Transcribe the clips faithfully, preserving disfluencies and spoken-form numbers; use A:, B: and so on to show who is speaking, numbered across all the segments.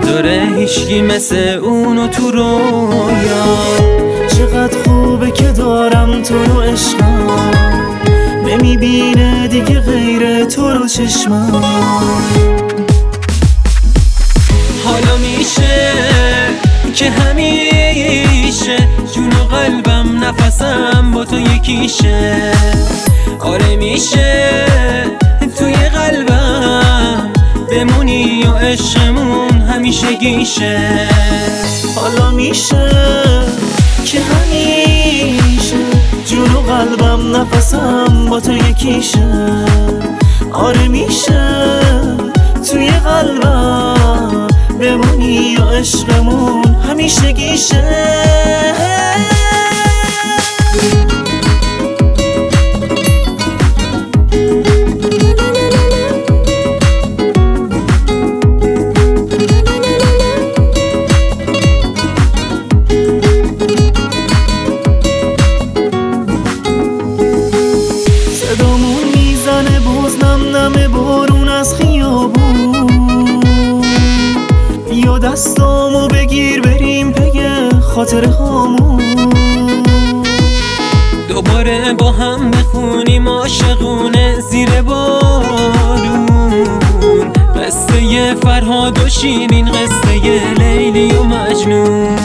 A: نداره هیچکی مثل اونو تو رویا.
B: چقدر خوبه که دارم تو رو عشقم، نمیبینه دیگه غیر تو رو چشمم.
A: حالا میشه که همیشه جون و قلبم نفسم با تو یکیشه. آره میشه توی قلبم بمونی و عشقمون همیشه گیشه.
B: حالا میشه که همیشه جون و قلبم نفسم با تو یکیشه. آره میشه توی قلبم بمونی و عشقمون همیشه گیشه. صدامون میزنه باز نم نم بارون از خیابون. یا دستامو بگیر بریم پی خاطر هامون.
A: دوباره با هم بخونیم عاشقونه زیر بارون. قصه فرهاد و شیرین، قصه لیلی و مجنون.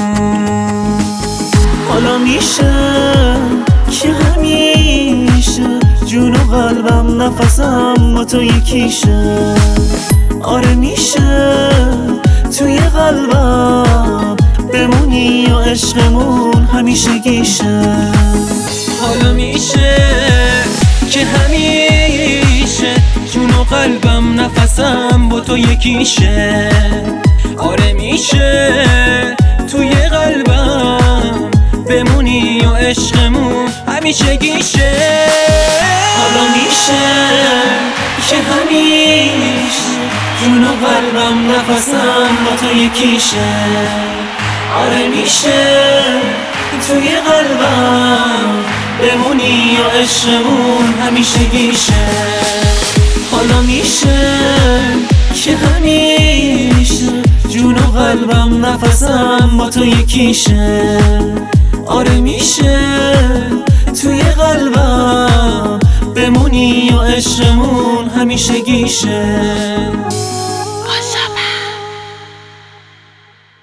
B: حالا میشه که همیشه جون و قلبم نفسم با تو یکیشه. آره میشه توی قلبم بمونی و عشقمون همیشه گیشه.
A: حالا میشه که همیشه جون و قلبم نفسم با تو یکیشه. آره میشه توی قلبم بمونی و عشقمون همیشه گیشه.
B: حالا میشه که همیشه جون و قلبم نفسم با تو یکیشه. آره میشه توی قلبم بمونی و عشقمون همیشه گیشه. حالا میشه که همیشه جون و قلبم نفسم با تو یکیشه. آره میشه توی قلبم بمونی و عشقمون همیشه گیشه.